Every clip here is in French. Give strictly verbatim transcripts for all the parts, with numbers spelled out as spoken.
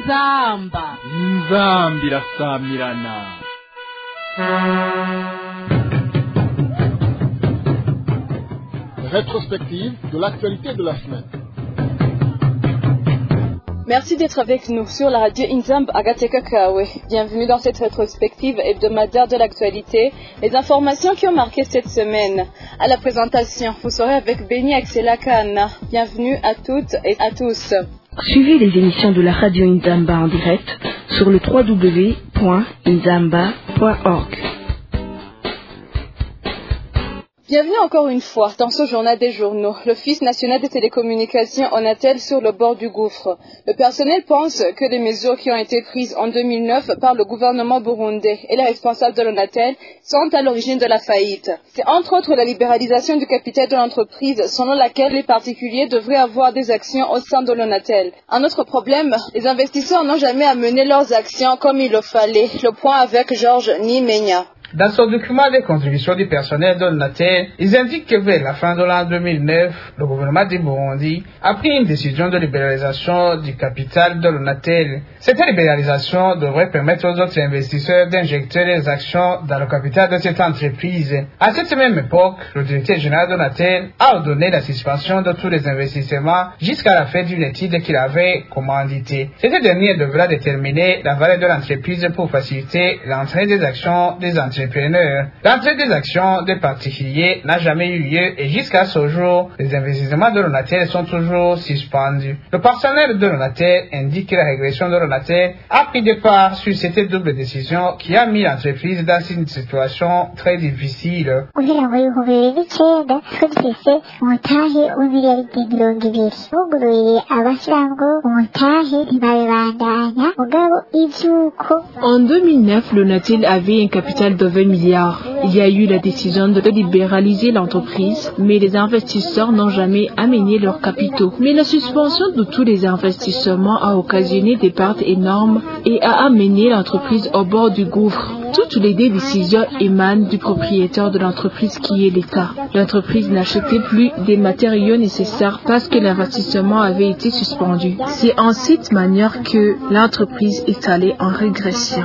inzamba inzamba irasamirana. Rétrospective de l'actualité de la semaine. Merci d'être avec nous sur la radio Inzamba Agateka Kawe. Bienvenue dans cette rétrospective hebdomadaire de l'actualité, les informations qui ont marqué cette semaine. À la présentation, vous serez avec Béni Axela Kana. Bienvenue à toutes et à tous. Suivez les émissions de la radio Inzamba en direct sur le w w w point inzamba point org. Bienvenue encore une fois dans ce journal des journaux. L'Office national des télécommunications ONATEL sur le bord du gouffre. Le personnel pense que les mesures qui ont été prises en deux mille neuf par le gouvernement burundais et les responsables de l'ONATEL sont à l'origine de la faillite. C'est entre autres la libéralisation du capital de l'entreprise selon laquelle les particuliers devraient avoir des actions au sein de l'ONATEL. Un autre problème, les investisseurs n'ont jamais amené leurs actions comme il le fallait. Le point avec Georges Nimenya. Dans son document de contribution du personnel de l'ONATEL, ils indiquent que vers la fin de l'an deux mille neuf, le gouvernement du Burundi a pris une décision de libéralisation du capital de l'ONATEL. Cette libéralisation devrait permettre aux autres investisseurs d'injecter les actions dans le capital de cette entreprise. À cette même époque, le directeur général de l'ONATEL a ordonné la suspension de tous les investissements jusqu'à la fin d'une étude qu'il avait commanditée. Cette dernière devra déterminer la valeur de l'entreprise pour faciliter l'entrée des actions des entreprises. L'entrée des actions des particuliers n'a jamais eu lieu et jusqu'à ce jour, les investissements de l'ONATEL sont toujours suspendus. Le personnel de l'ONATEL indique que la régression de l'ONATEL a pris des parts sur cette double décision qui a mis l'entreprise dans une situation très difficile. En deux mille neuf, l'ONATEL avait un capital de vingt milliards. Il y a eu la décision de libéraliser l'entreprise, mais les investisseurs n'ont jamais amené leurs capitaux. Mais la suspension de tous les investissements a occasionné des pertes énormes et a amené l'entreprise au bord du gouffre. Toutes les deux décisions émanent du propriétaire de l'entreprise qui est l'État. L'entreprise n'achetait plus des matériaux nécessaires parce que l'investissement avait été suspendu. C'est en cette manière que l'entreprise est allée en régression.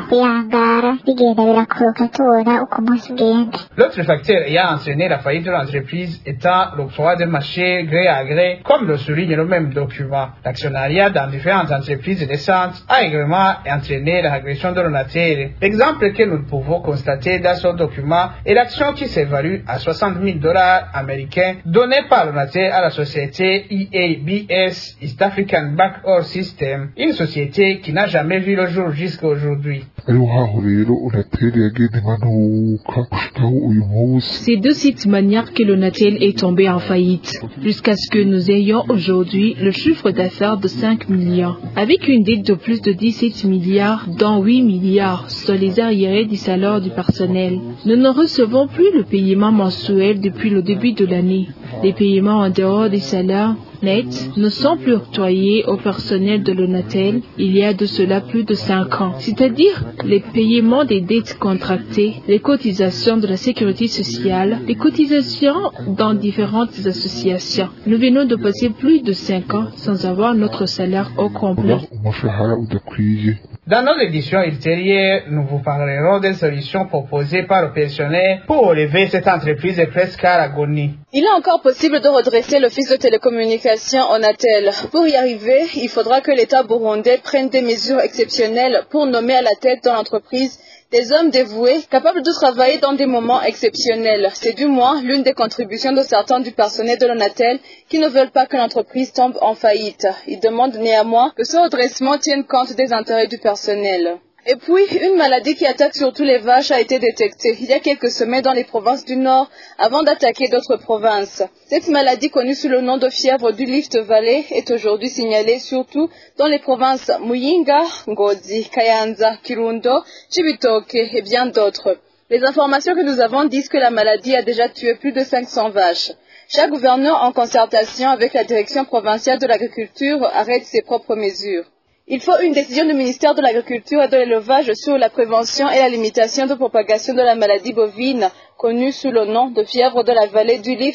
L'autre facteur ayant entraîné la faillite de l'entreprise étant l'octroi de marchés gré à gré, comme le souligne le même document. L'actionnariat dans différentes entreprises naissantes a également entraîné la régression de l'ONATEL. L'exemple que nous pouvons constater dans ce document est l'action qui s'évalue à soixante mille dollars américains donnée par l'ONATEL à la société E A B S, East African Backhaul System, une société qui n'a jamais vu le jour jusqu'à aujourd'hui. C'est de cette manière que l'ONATEL est tombé en faillite, jusqu'à ce que nous ayons aujourd'hui le chiffre d'affaires de cinq millions, avec une dette de plus de dix-sept milliards, dont huit milliards sur les arriérés du salaire du personnel. Nous ne recevons plus le paiement mensuel depuis le début de l'année. Les paiements en dehors des salaires nets ne sont plus octroyés au personnel de l'ONATEL il y a de cela plus de cinq ans, c'est-à-dire les paiements des dettes contractées, les cotisations de la sécurité sociale, les cotisations dans différentes associations. Nous venons de passer plus de cinq ans sans avoir notre salaire au complet. Dans nos éditions ultérieures, nous vous parlerons des solutions proposées par le personnel pour relever cette entreprise presque à l'agonie. Il est encore possible de redresser l'Office de télécommunications ONATEL. Pour y arriver, il faudra que l'État burundais prenne des mesures exceptionnelles pour nommer à la tête de l'entreprise des hommes dévoués, capables de travailler dans des moments exceptionnels. C'est du moins l'une des contributions de certains du personnel de l'ONATEL qui ne veulent pas que l'entreprise tombe en faillite. Ils demandent néanmoins que ce redressement tienne compte des intérêts du personnel. Et puis, une maladie qui attaque surtout les vaches a été détectée il y a quelques semaines dans les provinces du Nord avant d'attaquer d'autres provinces. Cette maladie connue sous le nom de fièvre du Rift Valley est aujourd'hui signalée surtout dans les provinces Muyinga, Ngozi, Kayanza, Kirundo, Cibitoke et bien d'autres. Les informations que nous avons disent que la maladie a déjà tué plus de cinq cents vaches. Chaque gouverneur, en concertation avec la direction provinciale de l'agriculture, arrête ses propres mesures. Il faut une décision du ministère de l'Agriculture et de l'Élevage sur la prévention et la limitation de propagation de la maladie bovine, connue sous le nom de fièvre de la vallée du Rift,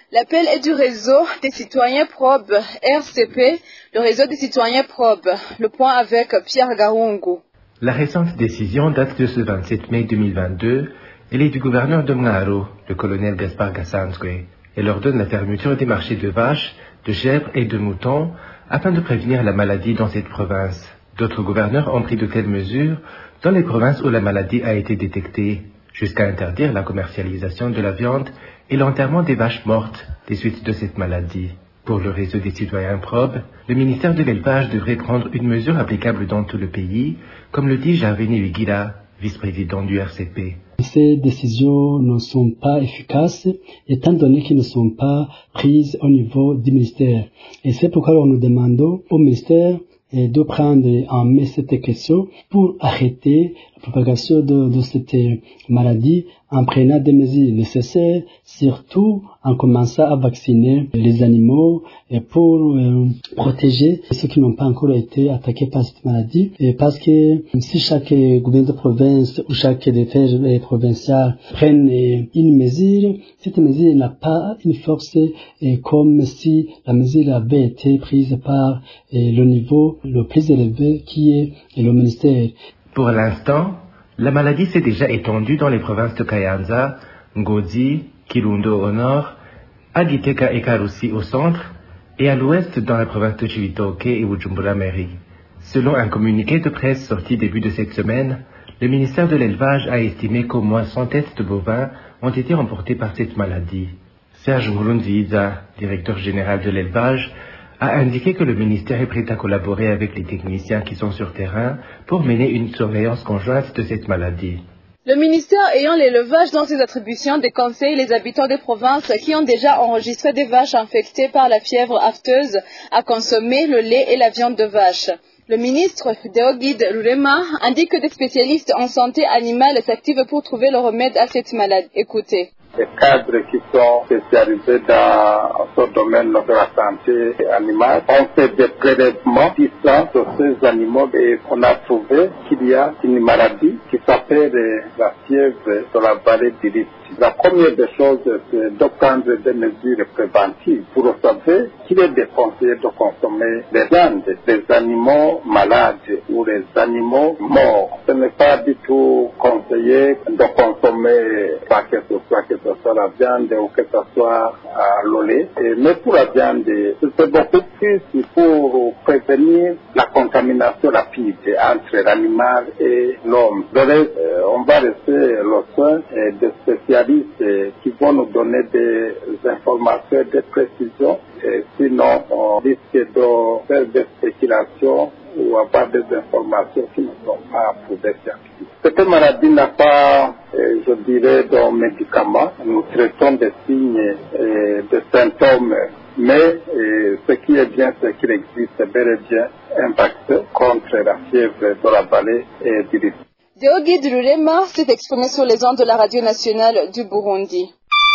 L'appel est du réseau des citoyens probes, R C P, le réseau des citoyens probes. Le point avec Pierre Gaungu. La récente décision date de ce vingt-sept mai deux mille vingt-deux. Elle est du gouverneur de Mngaro, le colonel Gaspard Gassanzwe. Elle ordonne la fermeture des marchés de vaches, de chèvres et de moutons afin de prévenir la maladie dans cette province. D'autres gouverneurs ont pris de telles mesures dans les provinces où la maladie a été détectée, jusqu'à interdire la commercialisation de la viande et l'enterrement des vaches mortes des suites de cette maladie. Pour le réseau des citoyens probes, le ministère de l'Élevage devrait prendre une mesure applicable dans tout le pays, comme le dit Javeni Wigila, vice-président du R C P. Ces décisions ne sont pas efficaces étant donné qu'elles ne sont pas prises au niveau du ministère. Et c'est pourquoi nous demandons au ministère de prendre en main cette question pour arrêter la propagation de, de cette maladie en prenant des mesures nécessaires, surtout en commençant à vacciner les animaux et pour euh, protéger ceux qui n'ont pas encore été attaqués par cette maladie. Et parce que si chaque gouverneur de province ou chaque défense provincial prenne une mesure, cette mesure n'a pas une force et comme si la mesure avait été prise par et, le niveau le plus élevé qui est le ministère. Pour l'instant, la maladie s'est déjà étendue dans les provinces de Kayanza, Ngozi, Kirundo au nord, Agiteka et Karusi au centre, et à l'ouest dans la province de Chibitoke et Bujumbura-Mairie. Selon un communiqué de presse sorti début de cette semaine, le ministère de l'Élevage a estimé qu'au moins cent têtes de bovins ont été emportées par cette maladie. Serge Murunziza, directeur général de l'Élevage, a indiqué que le ministère est prêt à collaborer avec les techniciens qui sont sur terrain pour mener une surveillance conjointe de cette maladie. Le ministère ayant l'élevage dans ses attributions déconseille les habitants des provinces qui ont déjà enregistré des vaches infectées par la fièvre afteuse à consommer le lait et la viande de vache. Le ministre Deogide Rurema indique que des spécialistes en santé animale s'activent pour trouver le remède à cette maladie. Écoutez. Les cadres qui sont spécialisés dans ce domaine de la santé animale ont fait des prélèvements puissants sur ces animaux et on a trouvé qu'il y a une maladie qui s'appelle la fièvre de la vallée du Rift. La première des choses, c'est de prendre des mesures préventives pour savoir qu'il est déconseillé de consommer les viandes des animaux malades ou les animaux morts. Ce n'est pas du tout conseillé de consommer quoi que ce soit, que ce soit la viande ou que ce soit euh, le lait. Et, mais pour la viande, c'est beaucoup plus pour prévenir la contamination rapide entre l'animal et l'homme. Donc, euh, on va laisser le soin euh, des spécialistes qui vont nous donner des informations, des précisions. Et sinon, on risque de faire des spéculations ou avoir des informations qui ne sont pas prouvées scientifiques. Cette maladie n'a pas, euh, je dirais, de médicaments. Nous traitons des signes et des symptômes. Mais euh, ce qui est bien, c'est qu'il existe bel et bien un vaccin contre la fièvre de la vallée et du Rift. Deogide Rurema s'est exprimé sur les ondes de la radio nationale du Burundi.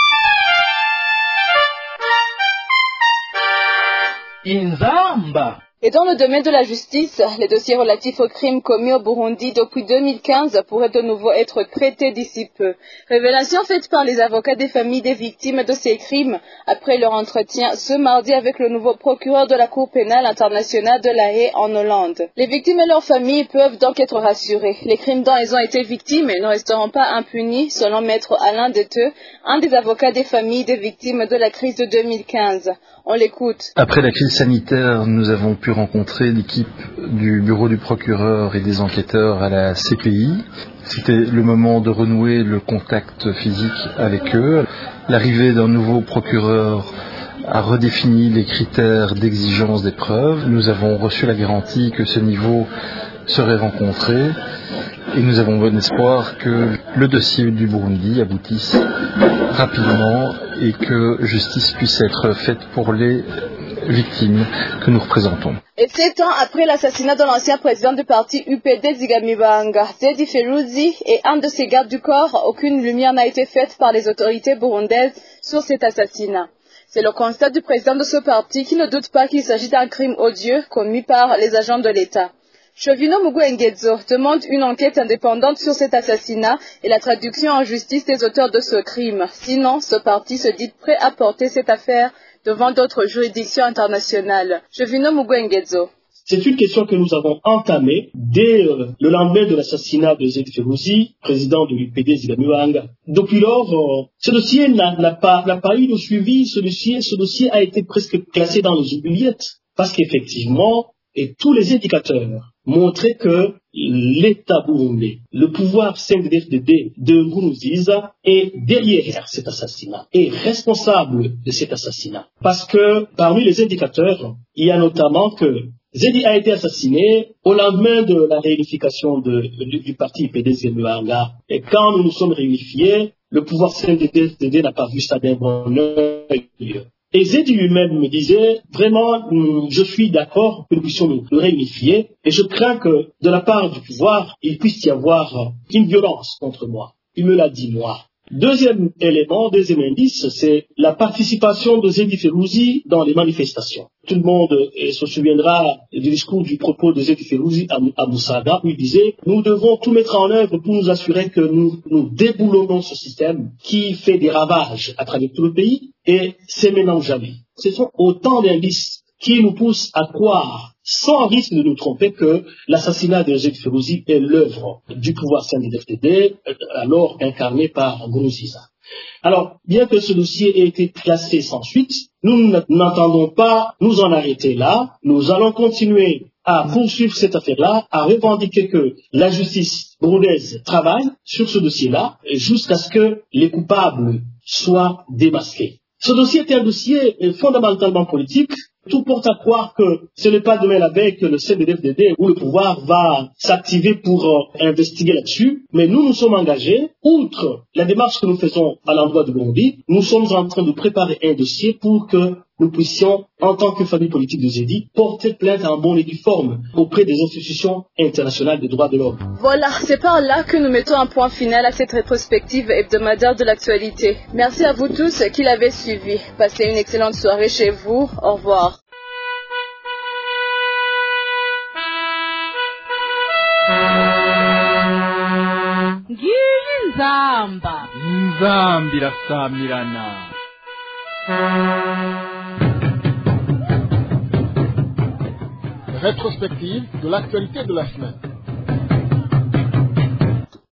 Inzamba. Et dans le domaine de la justice, les dossiers relatifs aux crimes commis au Burundi depuis deux mille quinze pourraient de nouveau être traités d'ici peu. Révélation faite par les avocats des familles des victimes de ces crimes après leur entretien ce mardi avec le nouveau procureur de la Cour pénale internationale de La Haye en Hollande. Les victimes et leurs familles peuvent donc être rassurées. Les crimes dont elles ont été victimes ne resteront pas impunis, selon maître Alain Deteux, un des avocats des familles des victimes de la crise de deux mille quinze. On l'écoute. Après la crise sanitaire, nous avons pu rencontrer l'équipe du bureau du procureur et des enquêteurs à la C P I. C'était le moment de renouer le contact physique avec eux. L'arrivée d'un nouveau procureur a redéfini les critères d'exigence des preuves. Nous avons reçu la garantie que ce niveau serait rencontré et nous avons bon espoir que le dossier du Burundi aboutisse rapidement et que justice puisse être faite pour les victimes que nous représentons. Et sept ans après l'assassinat de l'ancien président du parti U P D Zigamibanga, Zedi Feruzi, et un de ses gardes du corps, aucune lumière n'a été faite par les autorités burundaises sur cet assassinat. C'est le constat du président de ce parti qui ne doute pas qu'il s'agit d'un crime odieux commis par les agents de l'État. Jovino Mugwengezo demande une enquête indépendante sur cet assassinat et la traduction en justice des auteurs de ce crime. Sinon, ce parti se dit prêt à porter cette affaire devant d'autres juridictions internationales. Jovino Mugwengezo. C'est une question que nous avons entamée dès euh, le lendemain de l'assassinat de Zedi Ferouzi, président de l'U P D Zigamuanga. Depuis lors, euh, ce dossier n'a, n'a, pas, n'a pas eu de suivi, ce dossier, ce dossier a été presque classé dans les oubliettes, parce qu'effectivement, et tous les indicateurs montraient que l'État burundais, le pouvoir C N D D F D D de Nkurunziza est derrière cet assassinat, est responsable de cet assassinat. Parce que parmi les indicateurs, il y a notamment que Zedi a été assassiné au lendemain de la réunification de, de, du parti U P D Zigamuanga. Et quand nous nous sommes réunifiés, le pouvoir C N D D F D D n'a pas vu ça d'un bon œil. Et Zedi lui-même me disait, vraiment, je suis d'accord que nous puissions nous, nous réunifier, et je crains que, de la part du pouvoir, il puisse y avoir une violence contre moi. Il me l'a dit, moi. Deuxième élément, deuxième indice, c'est la participation de Zedi Ferouzi dans les manifestations. Tout le monde eh, se souviendra du discours du propos de Zedi Ferouzi à, à Moussaga, où il disait « Nous devons tout mettre en œuvre pour nous assurer que nous, nous déboulonnons ce système qui fait des ravages à travers tout le pays et s'éménage jamais. » Ce sont autant d'indices qui nous poussent à croire, sans risque de nous tromper, que l'assassinat de Zedi Ferouzi est l'œuvre du pouvoir C N D D F D D, alors incarné par Nkurunziza. Alors, bien que ce dossier ait été classé sans suite, nous n'entendons pas nous en arrêter là. Nous allons continuer à poursuivre cette affaire-là, à revendiquer que la justice burundaise travaille sur ce dossier-là, jusqu'à ce que les coupables soient démasqués. Ce dossier est un dossier fondamentalement politique. Tout porte à croire que ce n'est pas demain la veille que le C N D D F D D ou le pouvoir va s'activer pour euh, investiguer là-dessus. Mais nous nous sommes engagés, outre la démarche que nous faisons à l'endroit de Burundi, nous sommes en train de préparer un dossier pour que nous puissions, en tant que famille politique de Zedi, porter plainte en bonne et due forme auprès des institutions internationales des droits de l'homme. Voilà, c'est par là que nous mettons un point final à cette rétrospective hebdomadaire de l'actualité. Merci à vous tous qui l'avez suivi. Passez une excellente soirée chez vous. Au revoir. Ngiyi nzamba. Nzambi irasamirana. Rétrospective de l'actualité de la semaine.